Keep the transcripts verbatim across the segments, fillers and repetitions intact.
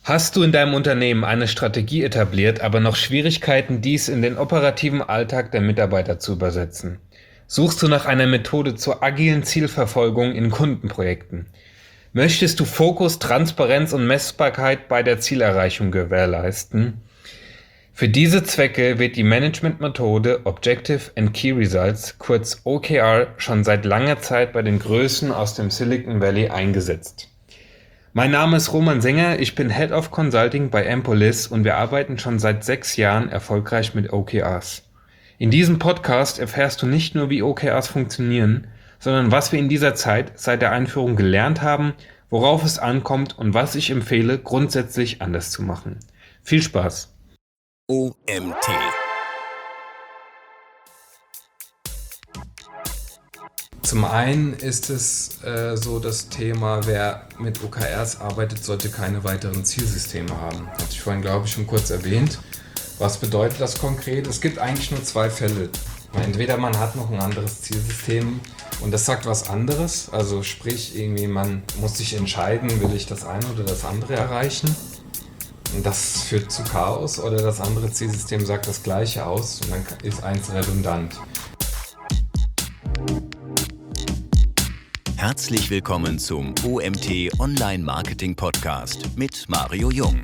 Hast du in deinem Unternehmen eine Strategie etabliert, aber noch Schwierigkeiten, dies in den operativen Alltag der Mitarbeiter zu übersetzen? Suchst du nach einer Methode zur agilen Zielverfolgung in Kundenprojekten? Möchtest du Fokus, Transparenz und Messbarkeit bei der Zielerreichung gewährleisten? Für diese Zwecke wird die Managementmethode Objective and Key Results, kurz O K R, schon seit langer Zeit bei den Größen aus dem Silicon Valley eingesetzt. Mein Name ist Roman Sänger, ich bin Head of Consulting bei Empolis und wir arbeiten schon seit sechs Jahren erfolgreich mit O K Rs. In diesem Podcast erfährst du nicht nur, wie O K Rs funktionieren, sondern was wir in dieser Zeit seit der Einführung gelernt haben, worauf es ankommt und was ich empfehle, grundsätzlich anders zu machen. Viel Spaß! O M T. Zum einen ist es äh, so das Thema, wer mit O K Rs arbeitet, sollte keine weiteren Zielsysteme haben. Hatte ich vorhin, glaube ich, schon kurz erwähnt. Was bedeutet das konkret? Es gibt eigentlich nur zwei Fälle. Entweder man hat noch ein anderes Zielsystem und das sagt was anderes, also sprich irgendwie man muss sich entscheiden, will ich das eine oder das andere erreichen. Und das führt zu Chaos, oder das andere Zielsystem sagt das gleiche aus und dann ist eins redundant. Herzlich willkommen zum O M T Online Marketing Podcast mit Mario Jung.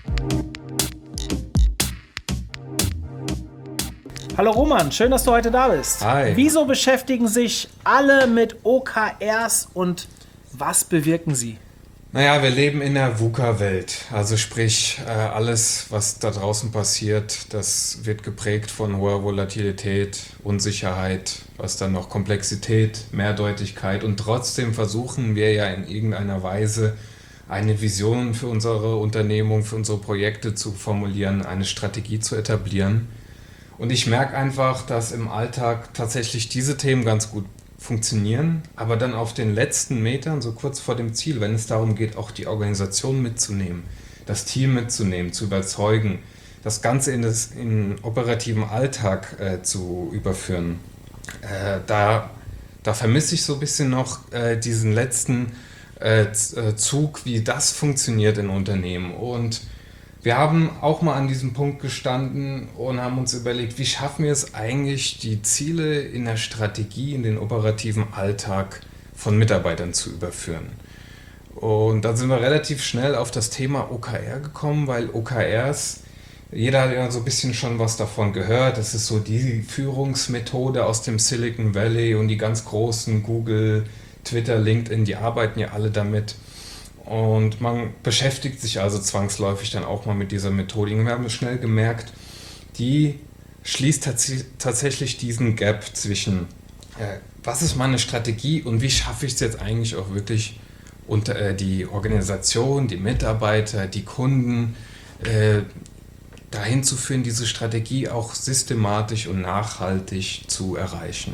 Hallo Roman, schön, dass du heute da bist. Hi. Wieso beschäftigen sich alle mit O K Rs und was bewirken sie? Naja, wir leben in der VUCA-Welt, also sprich äh, alles, was da draußen passiert, das wird geprägt von hoher Volatilität, Unsicherheit, was dann noch Komplexität, Mehrdeutigkeit, und trotzdem versuchen wir ja in irgendeiner Weise eine Vision für unsere Unternehmung, für unsere Projekte zu formulieren, eine Strategie zu etablieren. Und ich merke einfach, dass im Alltag tatsächlich diese Themen ganz gut funktionieren, aber dann auf den letzten Metern, so kurz vor dem Ziel, wenn es darum geht, auch die Organisation mitzunehmen, das Team mitzunehmen, zu überzeugen, das Ganze in den in operativen Alltag äh, zu überführen, äh, da, da vermisse ich so ein bisschen noch äh, diesen letzten äh, Zug, wie das funktioniert in Unternehmen. Und wir haben auch mal an diesem Punkt gestanden und haben uns überlegt, wie schaffen wir es eigentlich, die Ziele in der Strategie, in den operativen Alltag von Mitarbeitern zu überführen. Und dann sind wir relativ schnell auf das Thema O K R gekommen, weil O K Rs, jeder hat ja so ein bisschen schon was davon gehört, das ist so die Führungsmethode aus dem Silicon Valley und die ganz großen Google, Twitter, LinkedIn, die arbeiten ja alle damit. Und man beschäftigt sich also zwangsläufig dann auch mal mit dieser Methodik. Und wir haben schnell gemerkt, die schließt tats- tatsächlich diesen Gap zwischen, äh, was ist meine Strategie und wie schaffe ich es jetzt eigentlich auch wirklich unter äh, die Organisation, die Mitarbeiter, die Kunden äh, dahin zu führen, diese Strategie auch systematisch und nachhaltig zu erreichen.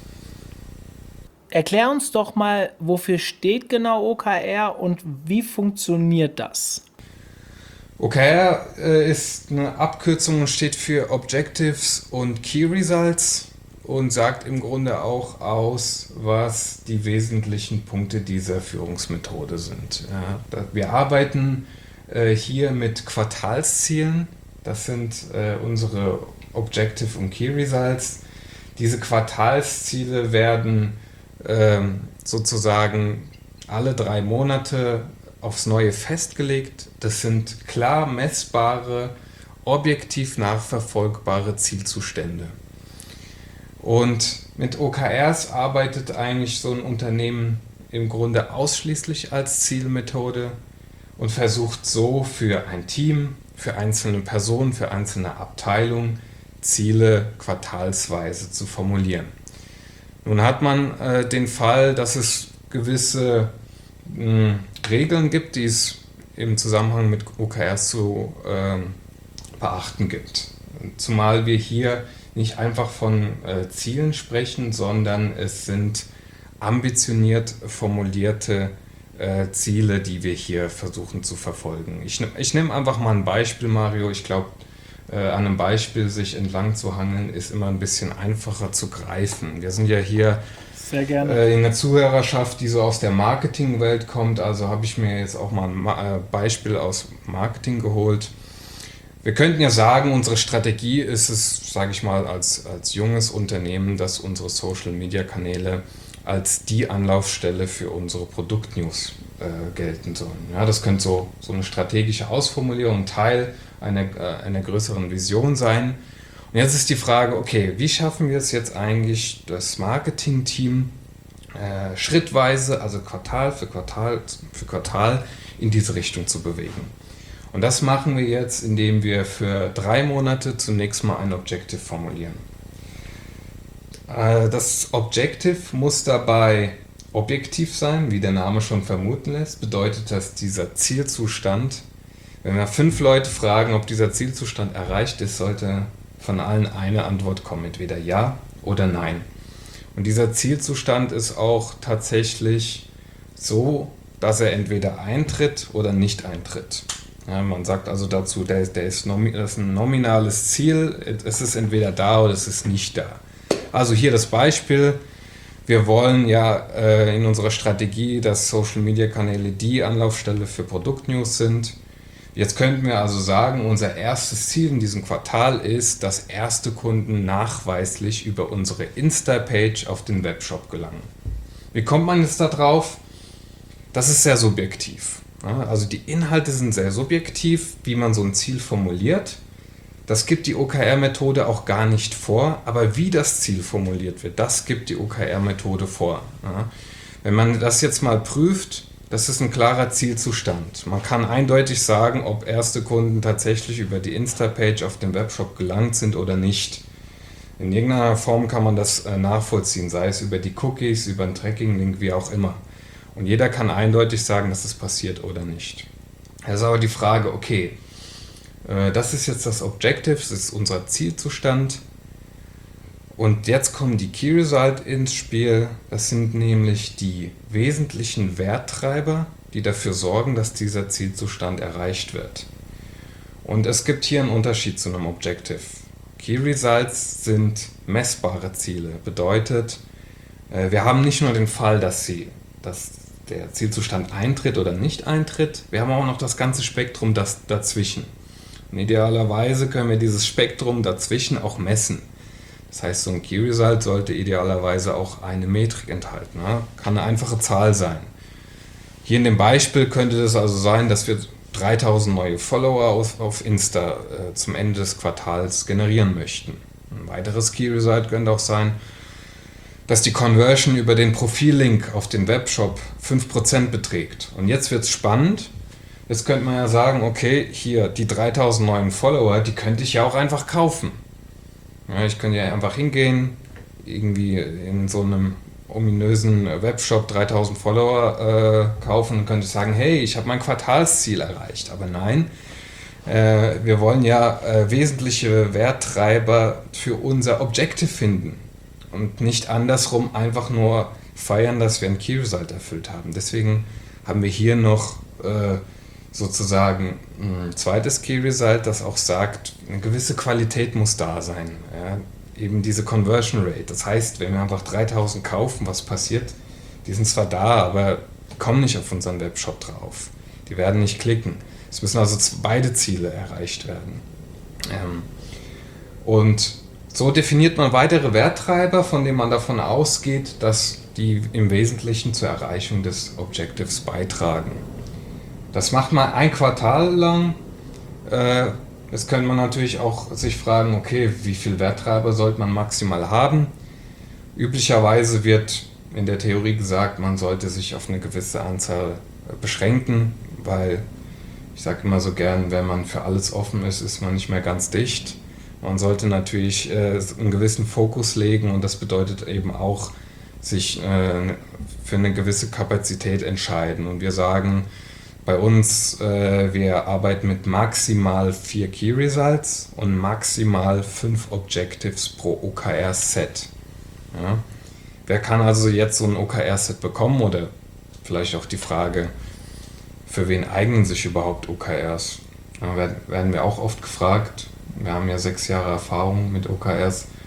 Erklär uns doch mal, wofür steht genau O K R und wie funktioniert das? O K R äh, ist eine Abkürzung und steht für Objectives und Key Results und sagt im Grunde auch aus, was die wesentlichen Punkte dieser Führungsmethode sind. Ja, da, wir arbeiten äh, hier mit Quartalszielen, das sind äh, unsere Objective und Key Results. Diese Quartalsziele werden ähm, sozusagen alle drei Monate aufs Neue festgelegt. Das sind klar messbare, objektiv nachverfolgbare Zielzustände. Und mit O K Rs arbeitet eigentlich so ein Unternehmen im Grunde ausschließlich als Zielmethode und versucht so für ein Team, für einzelne Personen, für einzelne Abteilungen Ziele quartalsweise zu formulieren. Nun hat man äh, den Fall, dass es gewisse mh, Regeln gibt, die es im Zusammenhang mit O K Rs zu äh, beachten gibt. Zumal wir hier nicht einfach von äh, Zielen sprechen, sondern es sind ambitioniert formulierte äh, Ziele, die wir hier versuchen zu verfolgen. Ich, ich nehme einfach mal ein Beispiel, Mario. Ich glaube, Äh, an einem Beispiel sich entlang zu hangeln, ist immer ein bisschen einfacher zu greifen. Wir sind ja hier Sehr gerne. Äh, in der Zuhörerschaft, die so aus der Marketingwelt kommt, also habe ich mir jetzt auch mal ein Ma- äh, Beispiel aus Marketing geholt. Wir könnten ja sagen, unsere Strategie ist es, sage ich mal, als, als junges Unternehmen, dass unsere Social-Media-Kanäle als die Anlaufstelle für unsere Produktnews äh, gelten sollen. Ja, das könnte so, so eine strategische Ausformulierung, Teil einer, äh, einer größeren Vision sein. Und jetzt ist die Frage, okay, wie schaffen wir es jetzt eigentlich, das Marketing-Team äh, schrittweise, also Quartal für Quartal für Quartal in diese Richtung zu bewegen? Und das machen wir jetzt, indem wir für drei Monate zunächst mal ein Objective formulieren. Das Objective muss dabei objektiv sein, wie der Name schon vermuten lässt. Bedeutet, dass dieser Zielzustand, wenn wir fünf Leute fragen, ob dieser Zielzustand erreicht ist, sollte von allen eine Antwort kommen, entweder ja oder nein. Und dieser Zielzustand ist auch tatsächlich so, dass er entweder eintritt oder nicht eintritt. Ja, man sagt also dazu, der, der ist nomi- das ist ein nominales Ziel, es ist entweder da oder es ist nicht da. Also hier das Beispiel, wir wollen ja äh, in unserer Strategie, dass Social-Media-Kanäle die Anlaufstelle für Produktnews sind. Jetzt könnten wir also sagen, unser erstes Ziel in diesem Quartal ist, dass erste Kunden nachweislich über unsere Insta-Page auf den Webshop gelangen. Wie kommt man jetzt da drauf? Das ist sehr subjektiv. Ja, also die Inhalte sind sehr subjektiv, wie man so ein Ziel formuliert. Das gibt die O K R-Methode auch gar nicht vor, aber wie das Ziel formuliert wird, das gibt die O K R-Methode vor. Ja. Wenn man das jetzt mal prüft, das ist ein klarer Zielzustand. Man kann eindeutig sagen, ob erste Kunden tatsächlich über die Insta-Page auf den Webshop gelangt sind oder nicht. In irgendeiner Form kann man das äh, nachvollziehen, sei es über die Cookies, über einen Tracking-Link, wie auch immer. Und jeder kann eindeutig sagen, dass es passiert oder nicht. Das ist aber die Frage, okay, das ist jetzt das Objective, das ist unser Zielzustand. Und jetzt kommen die Key Results ins Spiel. Das sind nämlich die wesentlichen Werttreiber, die dafür sorgen, dass dieser Zielzustand erreicht wird. Und es gibt hier einen Unterschied zu einem Objective. Key Results sind messbare Ziele. Bedeutet, wir haben nicht nur den Fall, dass, sie, dass der Zielzustand eintritt oder nicht eintritt, wir haben auch noch das ganze Spektrum das dazwischen. Und idealerweise können wir dieses Spektrum dazwischen auch messen. Das heißt, so ein Key Result sollte idealerweise auch eine Metrik enthalten. Ne? Kann eine einfache Zahl sein. Hier in dem Beispiel könnte es also sein, dass wir dreitausend neue Follower auf, auf Insta äh, zum Ende des Quartals generieren möchten. Ein weiteres Key Result könnte auch sein, dass die Conversion über den Profillink auf den Webshop fünf Prozent beträgt. Und jetzt wird es spannend. Jetzt könnte man ja sagen, okay, hier die dreitausend neuen Follower, die könnte ich ja auch einfach kaufen. Ja, ich könnte ja einfach hingehen, irgendwie in so einem ominösen Webshop dreitausend Follower äh, kaufen und könnte sagen, hey, ich habe mein Quartalsziel erreicht. Aber nein, äh, wir wollen ja äh, wesentliche Werttreiber für unser Objective finden und nicht andersrum einfach nur feiern, dass wir ein Key Result erfüllt haben. Deswegen haben wir hier noch äh, sozusagen ein zweites Key Result, das auch sagt, eine gewisse Qualität muss da sein. Ja? Eben diese Conversion Rate. Das heißt, wenn wir einfach dreitausend kaufen, was passiert? Die sind zwar da, aber kommen nicht auf unseren Webshop drauf. Die werden nicht klicken. Es müssen also beide Ziele erreicht werden. Ähm, und so definiert man weitere Werttreiber, von denen man davon ausgeht, dass die im Wesentlichen zur Erreichung des Objectives beitragen. Das macht man ein Quartal lang. Äh, Jetzt könnte man natürlich auch sich fragen, okay, wie viel Werttreiber sollte man maximal haben? Üblicherweise wird in der Theorie gesagt, man sollte sich auf eine gewisse Anzahl beschränken, weil ich sage immer so gern, wenn man für alles offen ist, ist man nicht mehr ganz dicht. Man sollte natürlich äh, einen gewissen Fokus legen und das bedeutet eben auch, sich äh, für eine gewisse Kapazität entscheiden. Und wir sagen, bei uns, äh, wir arbeiten mit maximal vier Key Results und maximal fünf Objectives pro O K R-Set. Ja. Wer kann also jetzt so ein O K R-Set bekommen? Oder vielleicht auch die Frage, für wen eignen sich überhaupt O K Rs? Da werden wir auch oft gefragt. Wir haben ja sechs Jahre Erfahrung mit O K Rs.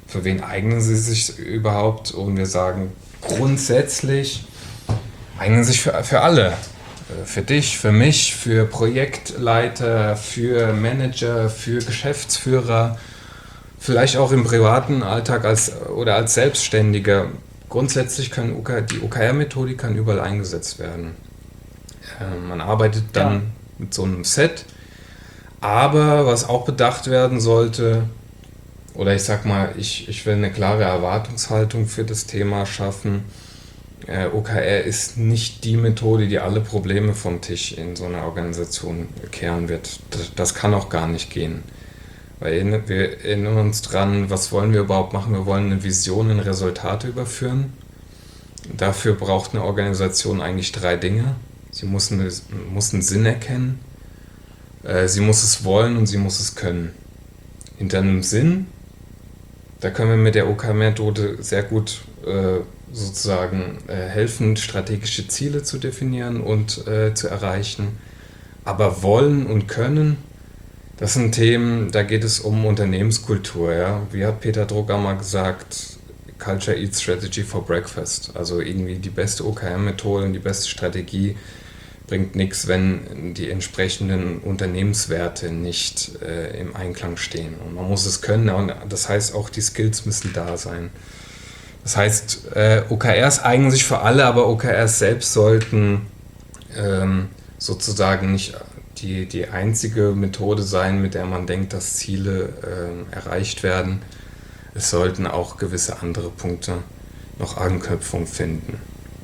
für wen eignen sie sich überhaupt? Und wir sagen grundsätzlich, eignen sich für, für alle. Für dich, für mich, für Projektleiter, für Manager, für Geschäftsführer, vielleicht auch im privaten Alltag als, oder als Selbstständiger. Grundsätzlich können O K, die O K R-Methodik kann überall eingesetzt werden. Äh, man arbeitet dann ja. mit so einem Set, aber was auch bedacht werden sollte, oder ich sag mal, ich, ich will eine klare Erwartungshaltung für das Thema schaffen. Äh, O K R ist nicht die Methode, die alle Probleme vom Tisch in so einer Organisation kehren wird. Das, das kann auch gar nicht gehen. Weil wir erinnern uns dran, was wollen wir überhaupt machen? Wir wollen eine Vision in Resultate überführen. Dafür braucht eine Organisation eigentlich drei Dinge. Sie muss, eine, muss einen Sinn erkennen, äh, sie muss es wollen und sie muss es können. Hinter einem Sinn, da können wir mit der O K R-Methode sehr gut äh, sozusagen äh, helfen, strategische Ziele zu definieren und äh, zu erreichen. Aber wollen und können, das sind Themen, da geht es um Unternehmenskultur. Ja? Wie hat Peter Drucker mal gesagt, Culture eats Strategy for Breakfast. Also irgendwie die beste O K R-Methode und die beste Strategie bringt nichts, wenn die entsprechenden Unternehmenswerte nicht äh, im Einklang stehen. Und man muss es können, und das heißt auch, die Skills müssen da sein. Das heißt, äh, O K Rs eignen sich für alle, aber O K Rs selbst sollten ähm, sozusagen nicht die, die einzige Methode sein, mit der man denkt, dass Ziele äh, erreicht werden. Es sollten auch gewisse andere Punkte noch Anknüpfung finden.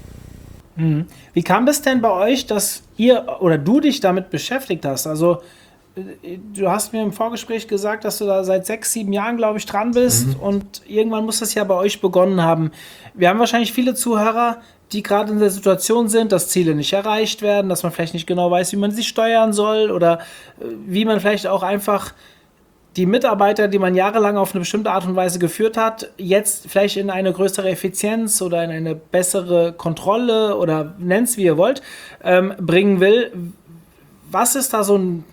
Wie kam das denn bei euch, dass ihr oder du dich damit beschäftigt hast? Also du hast mir im Vorgespräch gesagt, dass du da seit sechs, sieben Jahren, glaube ich, dran bist, mhm. und irgendwann muss das ja bei euch begonnen haben. Wir haben wahrscheinlich viele Zuhörer, die gerade in der Situation sind, dass Ziele nicht erreicht werden, dass man vielleicht nicht genau weiß, wie man sie steuern soll oder wie man vielleicht auch einfach die Mitarbeiter, die man jahrelang auf eine bestimmte Art und Weise geführt hat, jetzt vielleicht in eine größere Effizienz oder in eine bessere Kontrolle oder nennt es wie ihr wollt, ähm, bringen will. Was ist da so ein,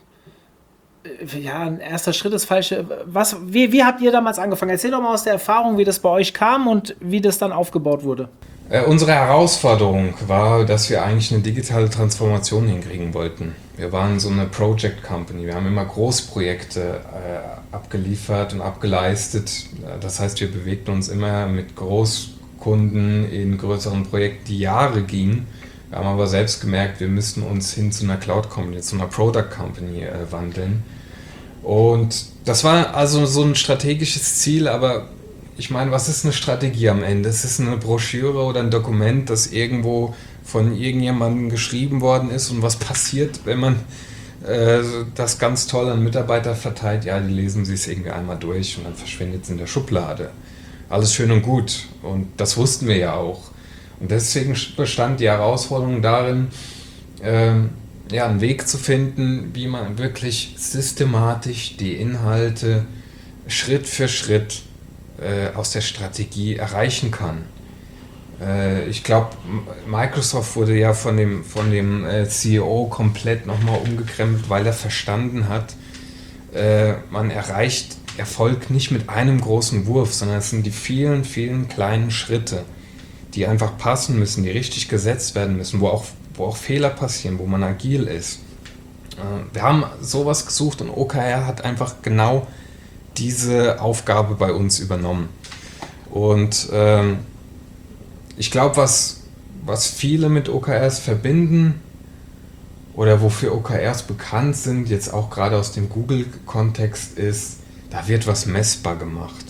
ja, ein erster Schritt ist falsch. Was, wie, wie habt ihr damals angefangen? Erzähl doch mal aus der Erfahrung, wie das bei euch kam und wie das dann aufgebaut wurde. Äh, unsere Herausforderung war, dass wir eigentlich eine digitale Transformation hinkriegen wollten. Wir waren so eine Project Company. Wir haben immer Großprojekte äh, abgeliefert und abgeleistet. Das heißt, wir bewegten uns immer mit Großkunden in größeren Projekten, die Jahre gingen. Wir haben aber selbst gemerkt, wir müssten uns hin zu einer Cloud Company, zu einer Product Company äh, wandeln. Und das war also so ein strategisches Ziel, aber ich meine, was ist eine Strategie am Ende? Es ist eine Broschüre oder ein Dokument, das irgendwo von irgendjemandem geschrieben worden ist, und was passiert, wenn man äh, das ganz toll an Mitarbeiter verteilt? Ja, die lesen sich es irgendwie einmal durch und dann verschwindet es in der Schublade. Alles schön und gut, und das wussten wir ja auch. Und deswegen bestand die Herausforderung darin, äh, ja, einen Weg zu finden, wie man wirklich systematisch die Inhalte Schritt für Schritt äh, aus der Strategie erreichen kann. Äh, ich glaube, Microsoft wurde ja von dem, von dem äh, C E O komplett nochmal umgekrempelt, weil er verstanden hat, äh, man erreicht Erfolg nicht mit einem großen Wurf, sondern es sind die vielen, vielen kleinen Schritte, die einfach passen müssen, die richtig gesetzt werden müssen, wo auch, wo auch Fehler passieren, wo man agil ist. Äh, wir haben sowas gesucht, und O K R hat einfach genau diese Aufgabe bei uns übernommen. Und ähm, ich glaube, was, was viele mit O K Rs verbinden oder wofür O K Rs bekannt sind, jetzt auch gerade aus dem Google-Kontext, ist, da wird was messbar gemacht.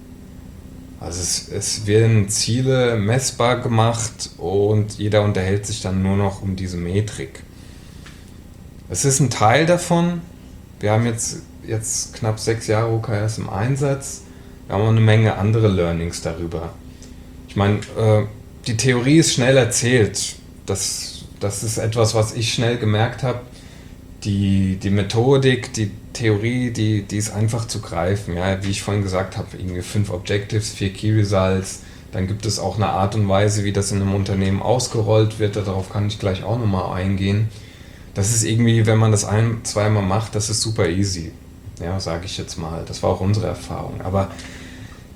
Also es, es werden Ziele messbar gemacht und jeder unterhält sich dann nur noch um diese Metrik. Es ist ein Teil davon. Wir haben jetzt, jetzt knapp sechs Jahre O K Rs im Einsatz. Wir haben auch eine Menge andere Learnings darüber. Ich meine, äh, die Theorie ist schnell erzählt. Das, das ist etwas, was ich schnell gemerkt habe. Die, die Methodik, die Theorie, die, die ist einfach zu greifen. Ja, wie ich vorhin gesagt habe, irgendwie fünf Objectives, vier Key Results. Dann gibt es auch eine Art und Weise, wie das in einem Unternehmen ausgerollt wird. Darauf kann ich gleich auch nochmal eingehen. Das ist irgendwie, wenn man das ein-, zweimal macht, das ist super easy. Ja, sage ich jetzt mal. Das war auch unsere Erfahrung. Aber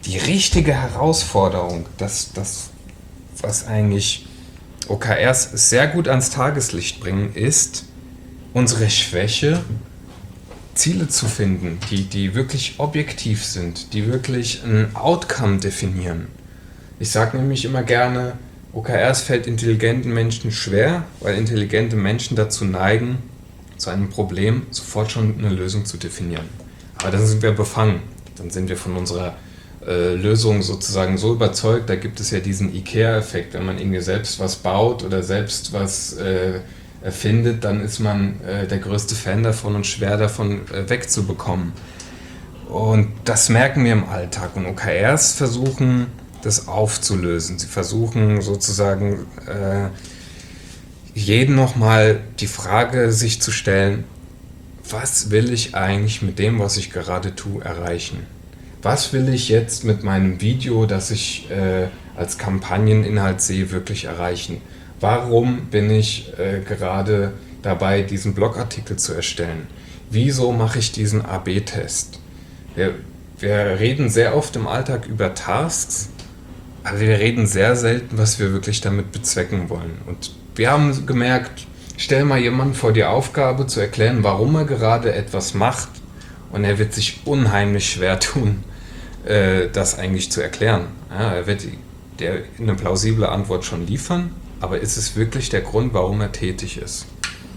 die richtige Herausforderung, das, das was eigentlich O K Rs sehr gut ans Tageslicht bringen, ist unsere Schwäche, Ziele zu finden, die, die wirklich objektiv sind, die wirklich ein Outcome definieren. Ich sage nämlich immer gerne, O K Rs fällt intelligenten Menschen schwer, weil intelligente Menschen dazu neigen, zu einem Problem sofort schon eine Lösung zu definieren. Aber dann sind wir befangen, dann sind wir von unserer äh, Lösung sozusagen so überzeugt, da gibt es ja diesen IKEA-Effekt, wenn man irgendwie selbst was baut oder selbst was äh, erfindet, dann ist man äh, der größte Fan davon und schwer davon äh, wegzubekommen. Und das merken wir im Alltag und O K Rs versuchen, das aufzulösen. Sie versuchen sozusagen äh, jeden nochmal die Frage sich zu stellen, was will ich eigentlich mit dem, was ich gerade tue, erreichen? Was will ich jetzt mit meinem Video, das ich äh, als Kampagneninhalt sehe, wirklich erreichen? Warum bin ich äh, gerade dabei, diesen Blogartikel zu erstellen? Wieso mache ich diesen A B Test? Wir, wir reden sehr oft im Alltag über Tasks, aber wir reden sehr selten, was wir wirklich damit bezwecken wollen. Und wir haben gemerkt, stell mal jemanden vor die Aufgabe zu erklären, warum er gerade etwas macht, und er wird sich unheimlich schwer tun, äh, das eigentlich zu erklären. Ja, er wird der eine plausible Antwort schon liefern, aber ist es wirklich der Grund, warum er tätig ist?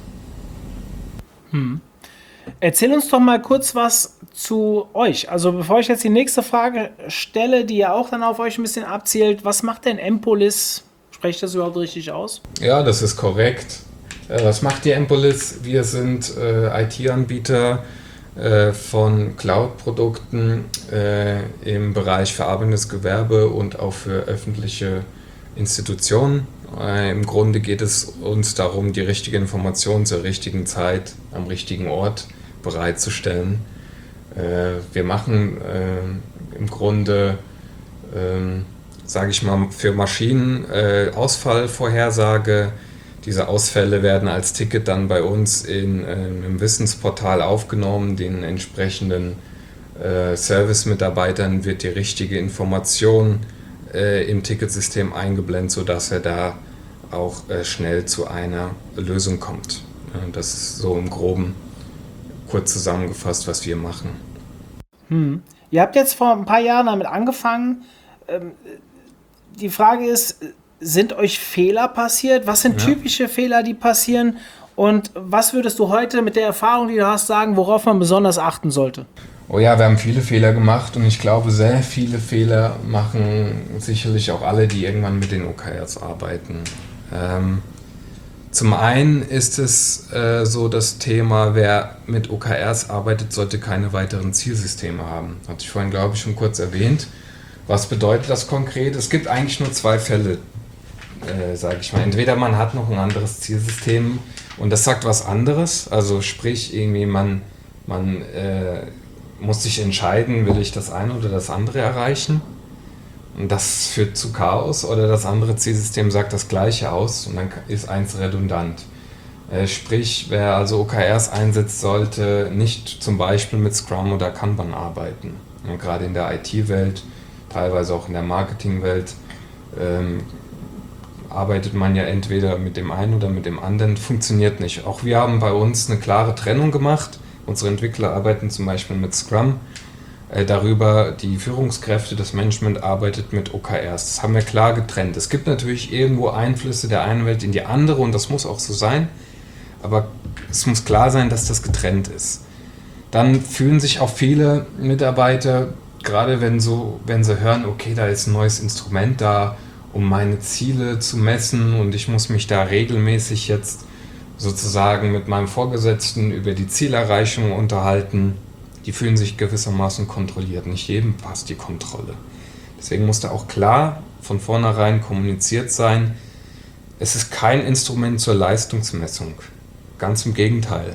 Hm. Erzähl uns doch mal kurz was zu euch. Also bevor ich jetzt die nächste Frage stelle, die ja auch dann auf euch ein bisschen abzielt, was macht denn Empolis? Spreche ich das überhaupt richtig aus? Ja, das ist korrekt. Äh, was macht die Empolis? Wir sind äh, I T-Anbieter äh, von Cloud-Produkten äh, im Bereich verarbeitendes Gewerbe und auch für öffentliche Institutionen. Äh, Im Grunde geht es uns darum, die richtige Information zur richtigen Zeit am richtigen Ort bereitzustellen. Äh, wir machen äh, im Grunde, äh, sage ich mal, für Maschinen äh, Ausfallvorhersage. Diese Ausfälle werden als Ticket dann bei uns in, äh, im Wissensportal aufgenommen. Den entsprechenden äh, Service-Mitarbeitern wird die richtige Information äh, im Ticketsystem eingeblendet, sodass er da auch äh, schnell zu einer Lösung kommt. Ja, das ist so im Groben kurz zusammengefasst, was wir machen. Hm. Ihr habt jetzt vor ein paar Jahren damit angefangen. Ähm, die Frage ist, sind euch Fehler passiert? Was sind ja. typische Fehler, die passieren? Und was würdest du heute mit der Erfahrung, die du hast, sagen, worauf man besonders achten sollte? Oh ja, wir haben viele Fehler gemacht und ich glaube, sehr viele Fehler machen sicherlich auch alle, die irgendwann mit den O K Rs arbeiten. Ähm, Zum einen ist es äh, so das Thema, wer mit O K Rs arbeitet, sollte keine weiteren Zielsysteme haben. Hatte ich vorhin, glaube ich, schon kurz erwähnt. Was bedeutet das konkret? Es gibt eigentlich nur zwei Fälle, äh, sage ich mal. Entweder man hat noch ein anderes Zielsystem und das sagt was anderes. Also sprich, irgendwie man, man äh, muss sich entscheiden, will ich das eine oder das andere erreichen. Und das führt zu Chaos, oder das andere Zielsystem sagt das Gleiche aus und dann ist eins redundant. Äh, sprich, wer also O K Rs einsetzt, sollte nicht zum Beispiel mit Scrum oder Kanban arbeiten. Und gerade in der I T-Welt, teilweise auch in der Marketing-Welt, ähm, arbeitet man ja entweder mit dem einen oder mit dem anderen, funktioniert nicht. Auch wir haben bei uns eine klare Trennung gemacht. Unsere Entwickler arbeiten zum Beispiel mit Scrum. Darüber, die Führungskräfte, das Management arbeitet mit O K Rs. Das haben wir klar getrennt. Es gibt natürlich irgendwo Einflüsse der einen Welt in die andere und das muss auch so sein, aber es muss klar sein, dass das getrennt ist. Dann fühlen sich auch viele Mitarbeiter, gerade wenn, so, wenn sie hören, okay, da ist ein neues Instrument da, um meine Ziele zu messen und ich muss mich da regelmäßig jetzt sozusagen mit meinem Vorgesetzten über die Zielerreichung unterhalten. Die fühlen sich gewissermaßen kontrolliert. Nicht jedem passt die Kontrolle. Deswegen muss da auch klar von vornherein kommuniziert sein, es ist kein Instrument zur Leistungsmessung. Ganz im Gegenteil.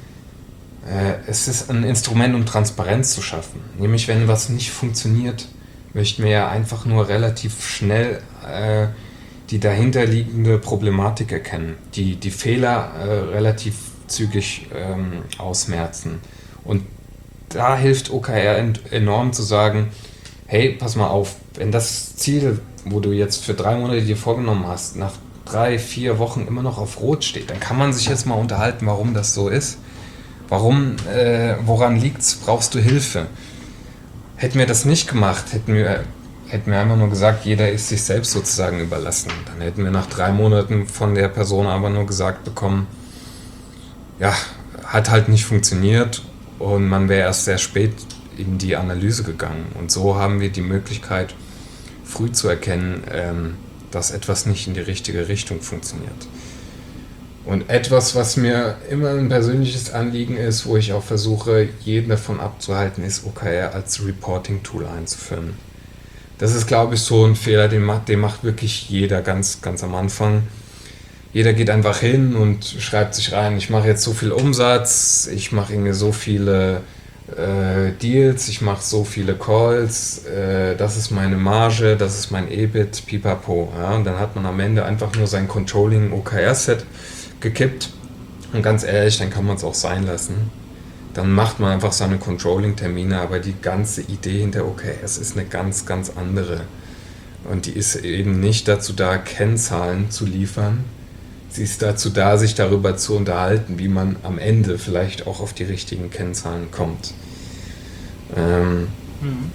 Es ist ein Instrument, um Transparenz zu schaffen. Nämlich, wenn was nicht funktioniert, möchten wir ja einfach nur relativ schnell äh, die dahinterliegende Problematik erkennen, die, die Fehler äh, relativ zügig ähm, ausmerzen. Und da hilft O K R enorm zu sagen, hey, pass mal auf, wenn das Ziel, wo du jetzt für drei Monate dir vorgenommen hast, nach drei, vier Wochen immer noch auf Rot steht, dann kann man sich jetzt mal unterhalten, warum das so ist. Warum, äh, woran liegt's? Brauchst du Hilfe? Hätten wir das nicht gemacht, hätten wir, hätten wir einfach nur gesagt, jeder ist sich selbst sozusagen überlassen. Dann hätten wir nach drei Monaten von der Person aber nur gesagt bekommen, ja, hat halt nicht funktioniert und man wäre erst sehr spät in die Analyse gegangen. Und so haben wir die Möglichkeit, früh zu erkennen, ähm, dass etwas nicht in die richtige Richtung funktioniert. Und etwas, was mir immer ein persönliches Anliegen ist, wo ich auch versuche, jeden davon abzuhalten, ist O K R als Reporting-Tool einzuführen. Das ist, glaube ich, so ein Fehler, den macht, den macht wirklich jeder ganz, ganz am Anfang. Jeder geht einfach hin und schreibt sich rein, ich mache jetzt so viel Umsatz, ich mache irgendwie so viele äh, Deals, ich mache so viele Calls, äh, das ist meine Marge, das ist mein E B I T, pipapo. Ja? Und dann hat man am Ende einfach nur sein Controlling-O K R-Set gekippt. Und ganz ehrlich, dann kann man es auch sein lassen. Dann macht man einfach seine Controlling-Termine, aber die ganze Idee hinter O K Rs ist eine ganz, ganz andere. Und die ist eben nicht dazu da, Kennzahlen zu liefern. Sie ist dazu da, sich darüber zu unterhalten, wie man am Ende vielleicht auch auf die richtigen Kennzahlen kommt. Ähm mhm.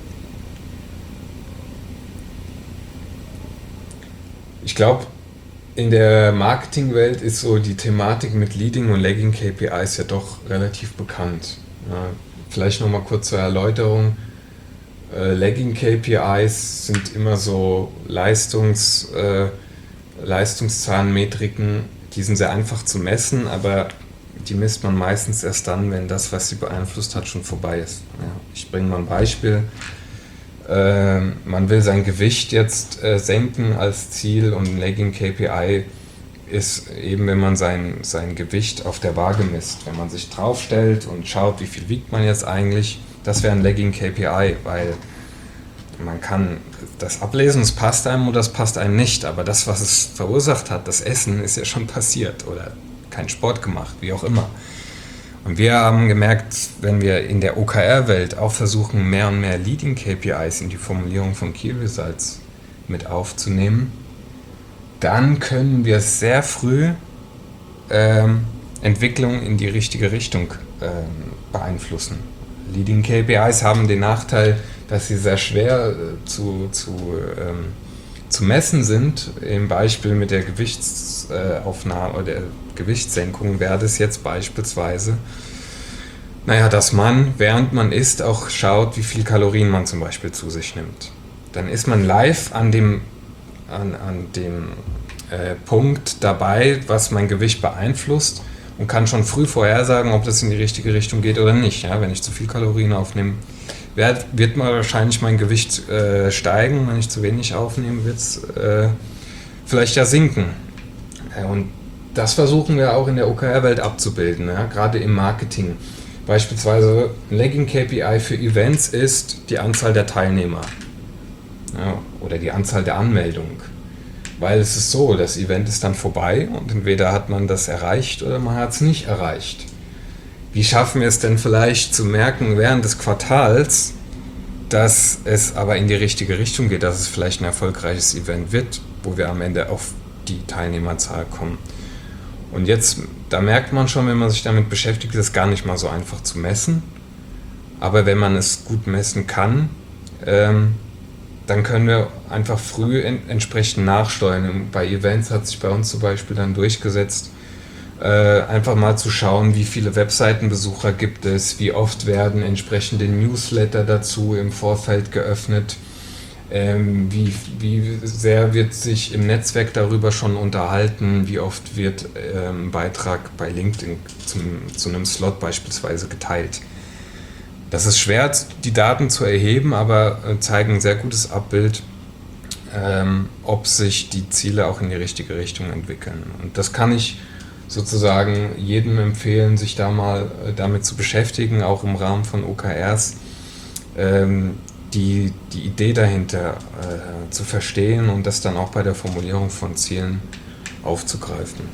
Ich glaube, in der Marketingwelt ist so die Thematik mit Leading und Lagging K P Is ja doch relativ bekannt. Ja, vielleicht nochmal kurz zur Erläuterung. Äh, Lagging K P Is sind immer so Leistungs, äh, Leistungszahlenmetriken, die sind sehr einfach zu messen, aber die misst man meistens erst dann, wenn das, was sie beeinflusst hat, schon vorbei ist. Ja, ich bringe mal ein Beispiel. Äh, man will sein Gewicht jetzt äh, senken als Ziel und ein Lagging K P I ist eben, wenn man sein, sein Gewicht auf der Waage misst. Wenn man sich draufstellt und schaut, wie viel wiegt man jetzt eigentlich, das wäre ein Lagging K P I, weil man kann das ablesen, es passt einem oder es passt einem nicht, aber das, was es verursacht hat, das Essen, ist ja schon passiert oder kein Sport gemacht, wie auch immer. Und wir haben gemerkt, wenn wir in der O K R-Welt auch versuchen, mehr und mehr Leading K P Is in die Formulierung von Key Results mit aufzunehmen, dann können wir sehr früh ähm, Entwicklung in die richtige Richtung ähm, beeinflussen. Leading K P Is haben den Nachteil, dass sie sehr schwer äh, zu, zu, ähm, zu messen sind. Im Beispiel mit der Gewichtsaufnahme oder der Gewichtssenkung wäre das jetzt beispielsweise, naja, dass man, während man isst, auch schaut, wie viel Kalorien man zum Beispiel zu sich nimmt. Dann ist man live an dem, an, an dem äh, Punkt dabei, was mein Gewicht beeinflusst und kann schon früh vorhersagen, ob das in die richtige Richtung geht oder nicht. Ja, wenn ich zu viel Kalorien aufnehme, wird, wird mal wahrscheinlich mein Gewicht äh, steigen. Wenn ich zu wenig aufnehme, wird es äh, vielleicht ja sinken. Äh, und das versuchen wir auch in der O K R-Welt abzubilden, ja? Gerade im Marketing. Beispielsweise ein Lagging K P I für Events ist die Anzahl der Teilnehmer, ja, oder die Anzahl der Anmeldungen. Weil es ist so, das Event ist dann vorbei und entweder hat man das erreicht oder man hat es nicht erreicht. Wie schaffen wir es denn vielleicht zu merken während des Quartals, dass es aber in die richtige Richtung geht, dass es vielleicht ein erfolgreiches Event wird, wo wir am Ende auf die Teilnehmerzahl kommen? Und jetzt, da merkt man schon, wenn man sich damit beschäftigt, ist es gar nicht mal so einfach zu messen. Aber wenn man es gut messen kann, ähm, dann können wir einfach früh en- entsprechend nachsteuern. Und bei Events hat sich bei uns zum Beispiel dann durchgesetzt, äh, einfach mal zu schauen, wie viele Webseitenbesucher gibt es, wie oft werden entsprechende Newsletter dazu im Vorfeld geöffnet, ähm, wie, wie sehr wird sich im Netzwerk darüber schon unterhalten, wie oft wird ähm, ein Beitrag bei LinkedIn zum, zu einem Slot beispielsweise geteilt. Das ist schwer, die Daten zu erheben, aber äh, zeigen ein sehr gutes Abbild, ähm, ob sich die Ziele auch in die richtige Richtung entwickeln. Und das kann ich sozusagen jedem empfehlen, sich da mal äh, damit zu beschäftigen, auch im Rahmen von O K Rs, ähm, die, die Idee dahinter äh, zu verstehen und das dann auch bei der Formulierung von Zielen aufzugreifen.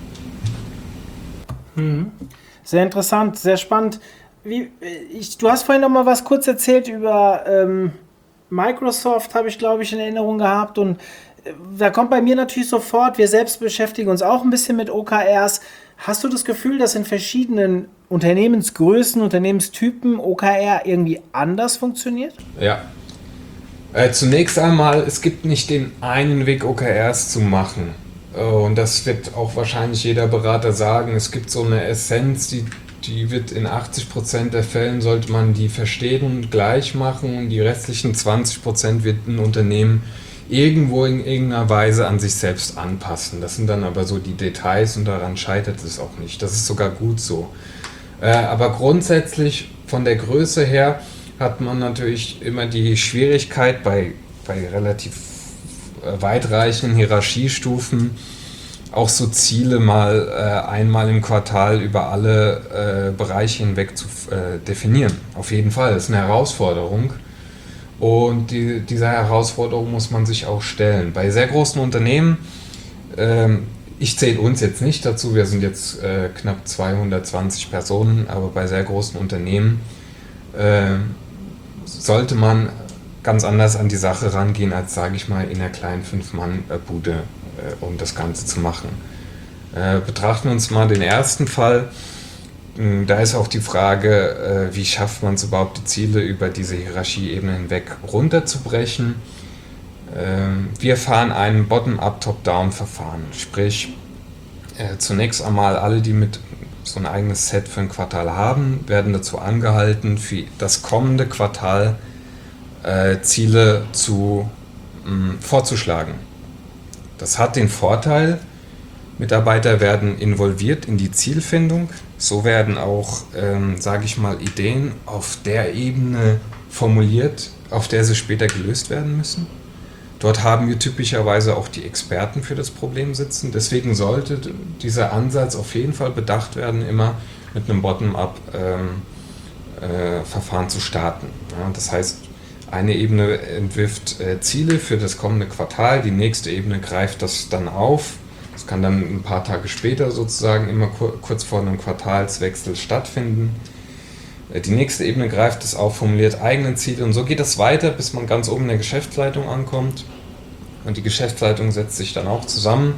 Mhm. Sehr interessant, sehr spannend. Wie, ich, du hast vorhin noch mal was kurz erzählt über, ähm, Microsoft habe ich, glaube ich, in Erinnerung gehabt und da kommt bei mir natürlich sofort, wir selbst beschäftigen uns auch ein bisschen mit O K Rs. Hast du das Gefühl, dass in verschiedenen Unternehmensgrößen, Unternehmenstypen O K R irgendwie anders funktioniert? Ja. Äh, zunächst einmal, es gibt nicht den einen Weg, O K Rs zu machen. Äh, und das wird auch wahrscheinlich jeder Berater sagen. Es gibt so eine Essenz, die, die wird in achtzig Prozent der Fällen, sollte man die verstehen und gleich machen. Und die restlichen zwanzig Prozent wird ein Unternehmen irgendwo in irgendeiner Weise an sich selbst anpassen. Das sind dann aber so die Details und daran scheitert es auch nicht. Das ist sogar gut so. Äh, aber grundsätzlich von der Größe her hat man natürlich immer die Schwierigkeit bei, bei relativ äh, weitreichenden Hierarchiestufen auch so Ziele mal äh, einmal im Quartal über alle äh, Bereiche hinweg zu äh, definieren. Auf jeden Fall, das ist eine Herausforderung. Und die, dieser Herausforderung muss man sich auch stellen. Bei sehr großen Unternehmen, ähm, ich zähle uns jetzt nicht dazu, wir sind jetzt äh, knapp zweihundertzwanzig Personen, aber bei sehr großen Unternehmen äh, sollte man ganz anders an die Sache rangehen, als, sage ich mal, in einer kleinen Fünf-Mann-Bude, äh, um das Ganze zu machen. Äh, betrachten wir uns mal den ersten Fall. Da ist auch die Frage, wie schafft man es überhaupt, die Ziele über diese Hierarchieebene hinweg runterzubrechen. Wir fahren ein Bottom-up, Top-down-Verfahren. Sprich, zunächst einmal alle, die mit so ein eigenes Set für ein Quartal haben, werden dazu angehalten, für das kommende Quartal Ziele zu, vorzuschlagen. Das hat den Vorteil, Mitarbeiter werden involviert in die Zielfindung. So werden auch, ähm, sage ich mal, Ideen auf der Ebene formuliert, auf der sie später gelöst werden müssen. Dort haben wir typischerweise auch die Experten für das Problem sitzen. Deswegen sollte dieser Ansatz auf jeden Fall bedacht werden, immer mit einem Bottom-up-Verfahren ähm, äh, zu starten. Ja, das heißt, eine Ebene entwirft äh, Ziele für das kommende Quartal, die nächste Ebene greift das dann auf. Das kann dann ein paar Tage später sozusagen immer kur- kurz vor einem Quartalswechsel stattfinden. Die nächste Ebene greift es auf, formuliert eigene Ziele und so geht es weiter, bis man ganz oben in der Geschäftsleitung ankommt. Und die Geschäftsleitung setzt sich dann auch zusammen,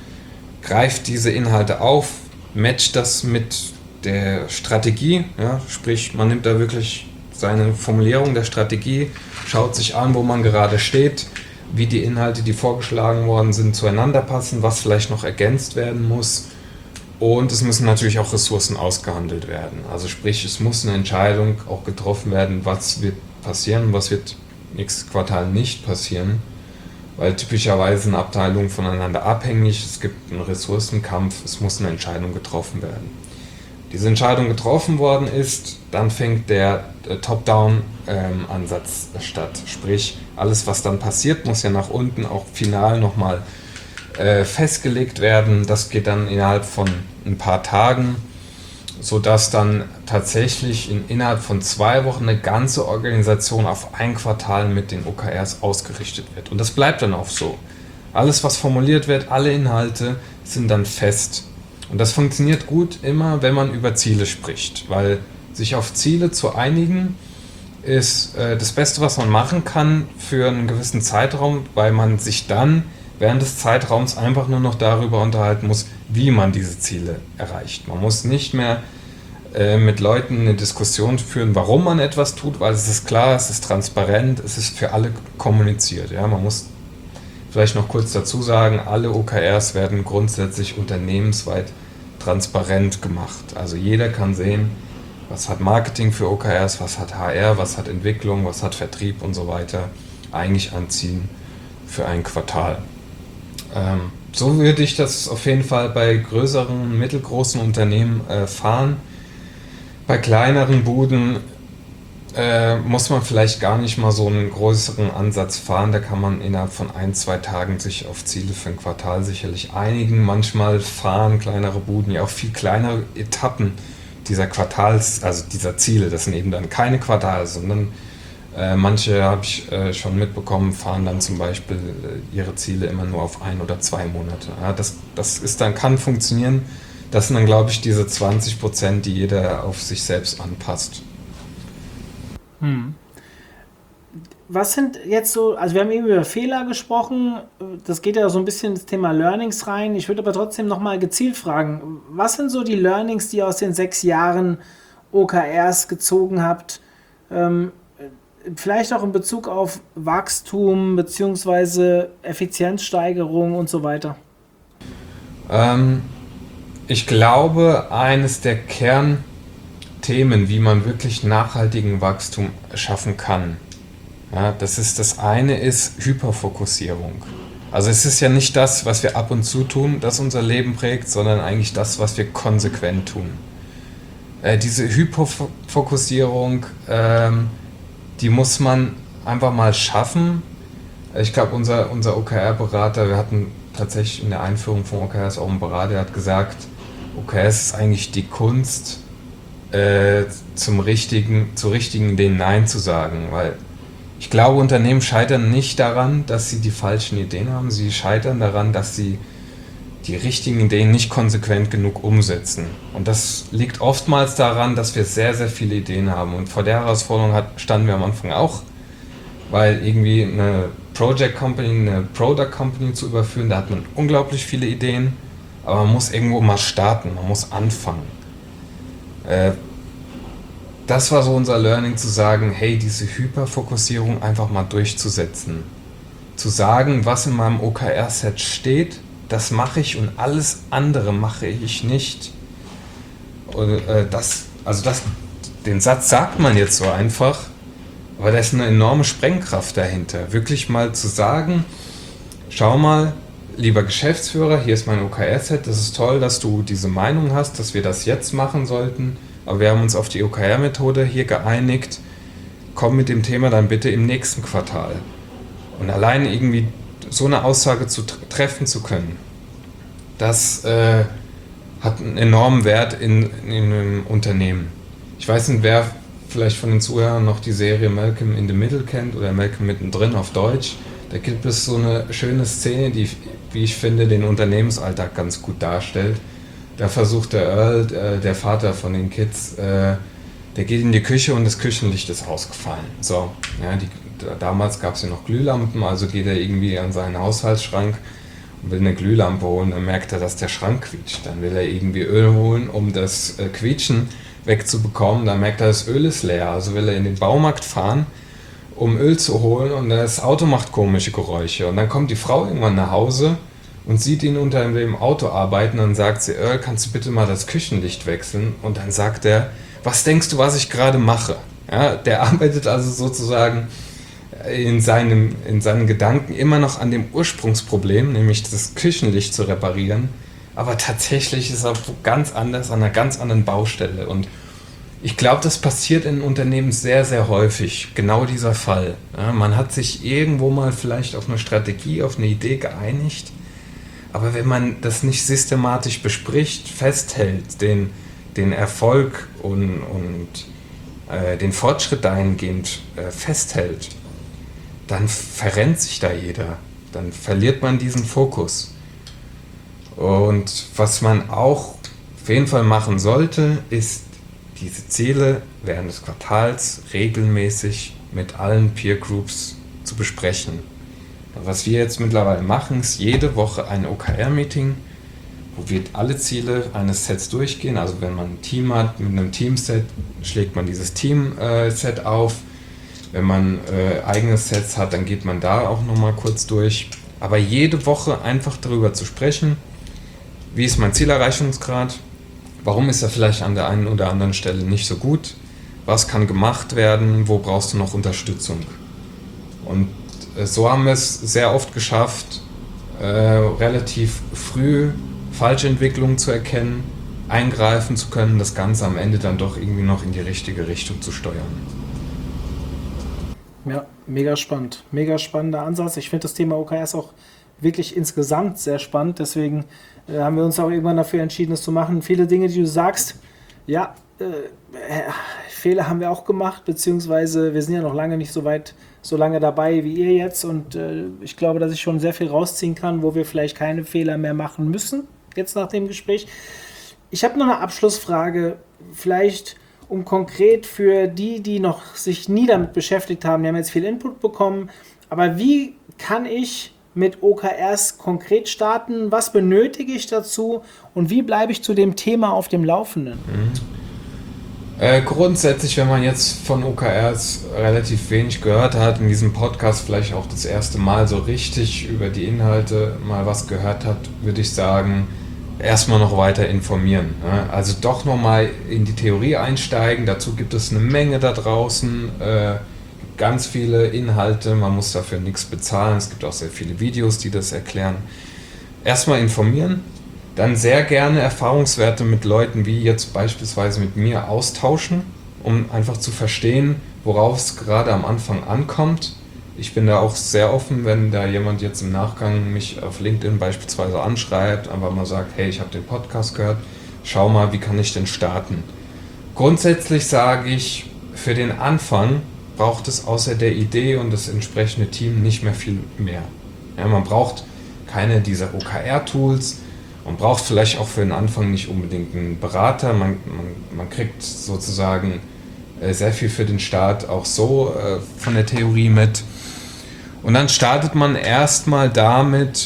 greift diese Inhalte auf, matcht das mit der Strategie, ja, sprich man nimmt da wirklich seine Formulierung der Strategie, schaut sich an, wo man gerade steht, wie die Inhalte, die vorgeschlagen worden sind, zueinander passen, was vielleicht noch ergänzt werden muss. Und es müssen natürlich auch Ressourcen ausgehandelt werden. Also sprich, es muss eine Entscheidung auch getroffen werden, was wird passieren und was wird nächstes Quartal nicht passieren. Weil typischerweise sind Abteilungen voneinander abhängig, es gibt einen Ressourcenkampf, es muss eine Entscheidung getroffen werden. Diese Entscheidung getroffen worden ist, dann fängt der äh, Top-Down-Ansatz ähm, statt. Sprich, alles, was dann passiert, muss ja nach unten auch final nochmal äh, festgelegt werden. Das geht dann innerhalb von ein paar Tagen, sodass dann tatsächlich in, innerhalb von zwei Wochen eine ganze Organisation auf ein Quartal mit den O K Rs ausgerichtet wird. Und das bleibt dann auch so. Alles, was formuliert wird, alle Inhalte sind dann fest. Und das funktioniert gut immer, wenn man über Ziele spricht, weil sich auf Ziele zu einigen ist äh, das Beste, was man machen kann für einen gewissen Zeitraum, weil man sich dann während des Zeitraums einfach nur noch darüber unterhalten muss, wie man diese Ziele erreicht. Man muss nicht mehr äh, mit Leuten eine Diskussion führen, warum man etwas tut, weil es ist klar, es ist transparent, es ist für alle kommuniziert. Ja? Man muss vielleicht noch kurz dazu sagen, alle O K Rs werden grundsätzlich unternehmensweit transparent gemacht. Also jeder kann sehen, was hat Marketing für O K Rs, was hat H R, was hat Entwicklung, was hat Vertrieb und so weiter eigentlich an Zielen für ein Quartal. Ähm, so würde ich das auf jeden Fall bei größeren, mittelgroßen Unternehmen äh, fahren. Bei kleineren Buden äh, muss man vielleicht gar nicht mal so einen größeren Ansatz fahren. Da kann man innerhalb von ein, zwei Tagen sich auf Ziele für ein Quartal sicherlich einigen. Manchmal fahren kleinere Buden ja auch viel kleinere Etappen dieser Quartals, also dieser Ziele. Das sind eben dann keine Quartale, sondern äh, manche, habe ich äh, schon mitbekommen, fahren dann zum Beispiel äh, ihre Ziele immer nur auf ein oder zwei Monate. Ja, das, das ist dann, kann funktionieren. Das sind dann, glaube ich, diese zwanzig Prozent, die jeder auf sich selbst anpasst. Hm. was sind jetzt so, also wir haben eben über Fehler gesprochen, das geht ja so ein bisschen ins Thema Learnings rein. Ich würde aber trotzdem nochmal gezielt fragen, was sind so die Learnings, die ihr aus den sechs Jahren O K Rs gezogen habt? Ähm, vielleicht auch in Bezug auf Wachstum beziehungsweise Effizienzsteigerung und so weiter. Ähm, ich glaube, eines der Kernthemen, wie man wirklich nachhaltigen Wachstum schaffen kann, ja, das ist das eine ist Hyperfokussierung. Also es ist ja nicht das, was wir ab und zu tun, das unser Leben prägt, sondern eigentlich das, was wir konsequent tun. Äh, diese Hyperfokussierung, ähm, die muss man einfach mal schaffen. Ich glaube, unser, unser O K R-Berater, wir hatten tatsächlich in der Einführung von O K Rs auch einen Berater, der hat gesagt, O K Rs ist eigentlich die Kunst, äh, zum richtigen, zu richtigen Ideen Nein zu sagen, weil ich glaube, Unternehmen scheitern nicht daran, dass sie die falschen Ideen haben, sie scheitern daran, dass sie die richtigen Ideen nicht konsequent genug umsetzen. Und das liegt oftmals daran, dass wir sehr, sehr viele Ideen haben. Und vor der Herausforderung hat, standen wir am Anfang auch, weil irgendwie eine Project Company, eine Product Company zu überführen, da hat man unglaublich viele Ideen, aber man muss irgendwo mal starten, man muss anfangen. Äh, das war so unser Learning, zu sagen, hey, diese Hyperfokussierung einfach mal durchzusetzen. Zu sagen, was in meinem O K R-Set steht, das mache ich und alles andere mache ich nicht. Und, äh, das, also das, den Satz sagt man jetzt so einfach, aber da ist eine enorme Sprengkraft dahinter. Wirklich mal zu sagen, schau mal, lieber Geschäftsführer, hier ist mein O K R-Set, das ist toll, dass du diese Meinung hast, dass wir das jetzt machen sollten, aber wir haben uns auf die O K R-Methode hier geeinigt, komm mit dem Thema dann bitte im nächsten Quartal. Und allein irgendwie so eine Aussage zu treffen zu können, das äh, hat einen enormen Wert in, in einem Unternehmen. Ich weiß nicht, wer vielleicht von den Zuhörern noch die Serie Malcolm in the Middle kennt oder Malcolm mittendrin auf Deutsch. Da gibt es so eine schöne Szene, die, wie ich finde, den Unternehmensalltag ganz gut darstellt. Da versucht der Earl, äh, der Vater von den Kids, äh, der geht in die Küche und das Küchenlicht ist ausgefallen. So, ja, die, damals gab es ja noch Glühlampen, also geht er irgendwie an seinen Haushaltsschrank und will eine Glühlampe holen, dann merkt er, dass der Schrank quietscht. Dann will er irgendwie Öl holen, um das äh, Quietschen wegzubekommen, dann merkt er, das Öl ist leer, also will er in den Baumarkt fahren, um Öl zu holen, und das Auto macht komische Geräusche. Und dann kommt die Frau irgendwann nach Hause und sieht ihn unter dem Auto arbeiten, und dann sagt sie, Earl, kannst du bitte mal das Küchenlicht wechseln? Und dann sagt er, was denkst du, was ich gerade mache? Ja, der arbeitet also sozusagen in, seinem, in seinen Gedanken immer noch an dem Ursprungsproblem, nämlich das Küchenlicht zu reparieren, aber tatsächlich ist er ganz anders, an einer ganz anderen Baustelle. Und ich glaube, das passiert in Unternehmen sehr, sehr häufig, genau dieser Fall. Ja, man hat sich irgendwo mal vielleicht auf eine Strategie, auf eine Idee geeinigt, aber wenn man das nicht systematisch bespricht, festhält, den, den Erfolg und, und äh, den Fortschritt dahingehend äh, festhält, dann verrennt sich da jeder, dann verliert man diesen Fokus. Und was man auch auf jeden Fall machen sollte, ist, diese Ziele während des Quartals regelmäßig mit allen Peer Groups zu besprechen. Was wir jetzt mittlerweile machen, ist jede Woche ein O K R-Meeting, wo wir alle Ziele eines Sets durchgehen. Also wenn man ein Team hat, mit einem Teamset schlägt man dieses Team-Set auf. Wenn man äh, eigene Sets hat, dann geht man da auch nochmal kurz durch. Aber jede Woche einfach darüber zu sprechen, wie ist mein Zielerreichungsgrad, warum ist er vielleicht an der einen oder anderen Stelle nicht so gut, was kann gemacht werden, wo brauchst du noch Unterstützung. Und äh, so haben wir es sehr oft geschafft, äh, relativ früh falsche Entwicklungen zu erkennen, eingreifen zu können, das Ganze am Ende dann doch irgendwie noch in die richtige Richtung zu steuern. Ja, mega spannend. Mega spannender Ansatz. Ich finde das Thema O K R ist auch wirklich insgesamt sehr spannend. Deswegen äh, haben wir uns auch irgendwann dafür entschieden, das zu machen. Viele Dinge, die du sagst, ja, äh, äh, Fehler haben wir auch gemacht, beziehungsweise wir sind ja noch lange nicht so weit, so lange dabei wie ihr jetzt. Und äh, ich glaube, dass ich schon sehr viel rausziehen kann, wo wir vielleicht keine Fehler mehr machen müssen, jetzt nach dem Gespräch. Ich habe noch eine Abschlussfrage, vielleicht um konkret für die, die noch sich nie damit beschäftigt haben, die haben jetzt viel Input bekommen, aber wie kann ich mit O K Rs konkret starten? Was benötige ich dazu? Und wie bleibe ich zu dem Thema auf dem Laufenden? Mhm. Äh, grundsätzlich, wenn man jetzt von O K Rs relativ wenig gehört hat, in diesem Podcast vielleicht auch das erste Mal so richtig über die Inhalte mal was gehört hat, würde ich sagen, erstmal noch weiter informieren. Ne? Also doch nochmal in die Theorie einsteigen. Dazu gibt es eine Menge da draußen. Äh, ganz viele Inhalte. Man muss dafür nichts bezahlen. Es gibt auch sehr viele Videos, die das erklären. Erstmal informieren. Dann sehr gerne Erfahrungswerte mit Leuten wie jetzt beispielsweise mit mir austauschen, um einfach zu verstehen, worauf es gerade am Anfang ankommt. Ich bin da auch sehr offen, wenn da jemand jetzt im Nachgang mich auf LinkedIn beispielsweise anschreibt, einfach mal sagt, hey, ich habe den Podcast gehört, schau mal, wie kann ich denn starten? Grundsätzlich sage ich, für den Anfang braucht es außer der Idee und das entsprechende Team nicht mehr viel mehr. Ja, man braucht keine dieser O K R-Tools, man braucht vielleicht auch für den Anfang nicht unbedingt einen Berater, man, man, man kriegt sozusagen äh, sehr viel für den Start auch so äh, von der Theorie mit. Und dann startet man erstmal damit,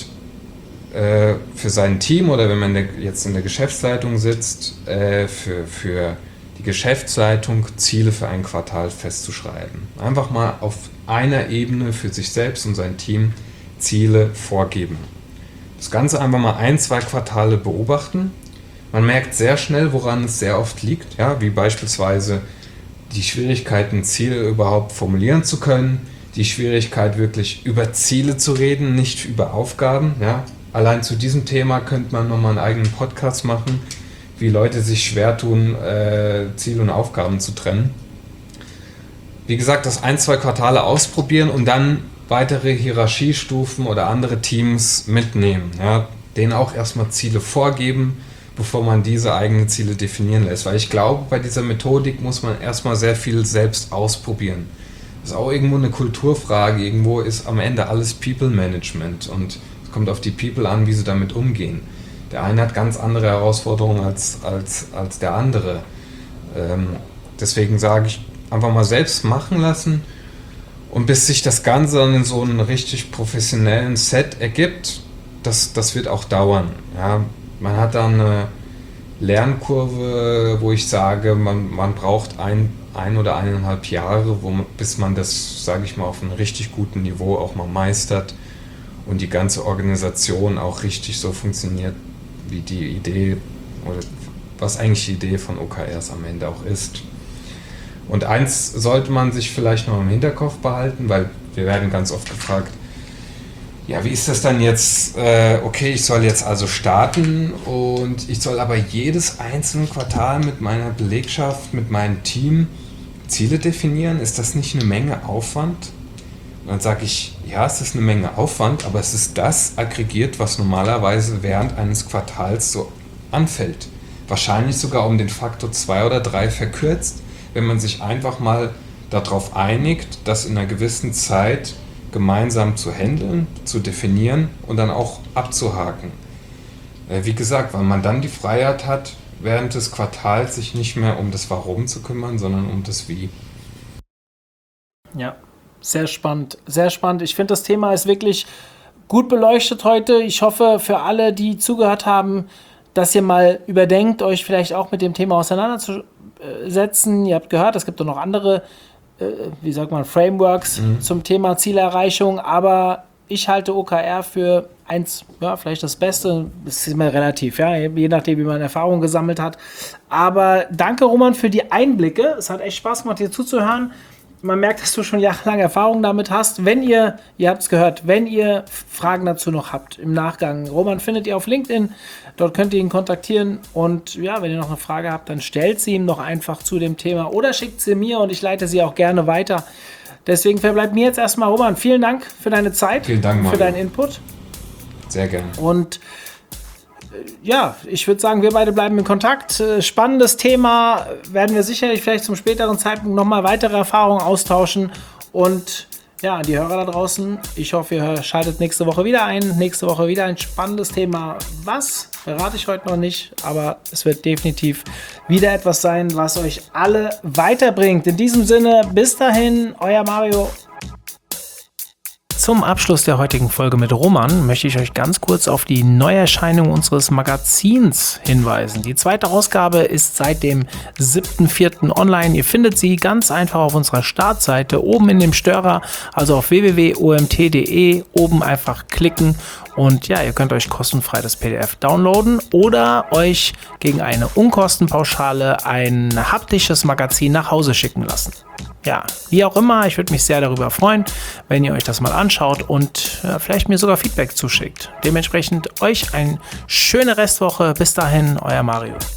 äh, für sein Team oder wenn man der, jetzt in der Geschäftsleitung sitzt, äh, für, für die Geschäftsleitung Ziele für ein Quartal festzuschreiben. Einfach mal auf einer Ebene für sich selbst und sein Team Ziele vorgeben. Das Ganze einfach mal ein, zwei Quartale beobachten. Man merkt sehr schnell, woran es sehr oft liegt, ja, wie beispielsweise die Schwierigkeiten, Ziele überhaupt formulieren zu können, die Schwierigkeit, wirklich über Ziele zu reden, nicht über Aufgaben. Ja. Allein zu diesem Thema könnte man nochmal einen eigenen Podcast machen, wie Leute sich schwer tun, äh, Ziele und Aufgaben zu trennen. Wie gesagt, das ein, zwei Quartale ausprobieren und dann weitere Hierarchiestufen oder andere Teams mitnehmen. Ja. Denen auch erstmal Ziele vorgeben, bevor man diese eigenen Ziele definieren lässt. Weil ich glaube, bei dieser Methodik muss man erstmal sehr viel selbst ausprobieren. Das ist auch irgendwo eine Kulturfrage, irgendwo ist am Ende alles People Management und es kommt auf die People an, wie sie damit umgehen. Der eine hat ganz andere Herausforderungen als, als, als der andere. Ähm, deswegen sage ich, einfach mal selbst machen lassen und bis sich das Ganze dann in so einem richtig professionellen Set ergibt, das, das wird auch dauern. Ja, man hat dann eine Lernkurve, wo ich sage, man, man braucht ein ein oder eineinhalb Jahre, wo man, bis man das, sage ich mal, auf einem richtig guten Niveau auch mal meistert und die ganze Organisation auch richtig so funktioniert, wie die Idee oder was eigentlich die Idee von O K Rs am Ende auch ist. Und eins sollte man sich vielleicht noch im Hinterkopf behalten, weil wir werden ganz oft gefragt, ja, wie ist das dann jetzt, äh, okay, ich soll jetzt also starten und ich soll aber jedes einzelne Quartal mit meiner Belegschaft, mit meinem Team Ziele definieren? Ist das nicht eine Menge Aufwand? Und dann sage ich, ja, es ist eine Menge Aufwand, aber es ist das aggregiert, was normalerweise während eines Quartals so anfällt. Wahrscheinlich sogar um den Faktor zwei oder drei verkürzt, wenn man sich einfach mal darauf einigt, das in einer gewissen Zeit gemeinsam zu handeln, zu definieren und dann auch abzuhaken. Wie gesagt, weil man dann die Freiheit hat, während des Quartals sich nicht mehr um das Warum zu kümmern, sondern um das Wie. Ja, sehr spannend, sehr spannend. Ich finde, das Thema ist wirklich gut beleuchtet heute. Ich hoffe, für alle, die zugehört haben, dass ihr mal überdenkt, euch vielleicht auch mit dem Thema auseinanderzusetzen. Ihr habt gehört, es gibt auch noch andere wie sagt man, Frameworks mhm. zum Thema Zielerreichung, aber ich halte O K R für eins, ja, vielleicht das Beste, das ist immer relativ, ja, je nachdem, wie man Erfahrung gesammelt hat. Aber danke, Roman, für die Einblicke. Es hat echt Spaß gemacht, dir zuzuhören. Man merkt, dass du schon jahrelang Erfahrung damit hast. Wenn ihr, ihr habt es gehört, wenn ihr Fragen dazu noch habt im Nachgang, Roman findet ihr auf LinkedIn, dort könnt ihr ihn kontaktieren und ja, wenn ihr noch eine Frage habt, dann stellt sie ihm doch einfach zu dem Thema oder schickt sie mir und ich leite sie auch gerne weiter. Deswegen verbleibt mir jetzt erstmal, Roman, vielen Dank für deine Zeit, vielen Dank, für deinen Input. Sehr gerne. Und ja, ich würde sagen, wir beide bleiben in Kontakt. Spannendes Thema, werden wir sicherlich vielleicht zum späteren Zeitpunkt nochmal weitere Erfahrungen austauschen. Und ja, an die Hörer da draußen, ich hoffe, ihr schaltet nächste Woche wieder ein. Nächste Woche wieder ein spannendes Thema. Was? Verrate ich heute noch nicht, aber es wird definitiv wieder etwas sein, was euch alle weiterbringt. In diesem Sinne, bis dahin, euer Mario. Zum Abschluss der heutigen Folge mit Roman möchte ich euch ganz kurz auf die Neuerscheinung unseres Magazins hinweisen. Die zweite Ausgabe ist seit dem siebten vierten online. Ihr findet sie ganz einfach auf unserer Startseite oben in dem Störer, also auf w w w punkt o m t punkt d e. Oben einfach klicken und ja, ihr könnt euch kostenfrei das P D F downloaden oder euch gegen eine Unkostenpauschale ein haptisches Magazin nach Hause schicken lassen. Ja, wie auch immer, ich würde mich sehr darüber freuen, wenn ihr euch das mal anschaut und ja, vielleicht mir sogar Feedback zuschickt. Dementsprechend euch eine schöne Restwoche. Bis dahin, euer Mario.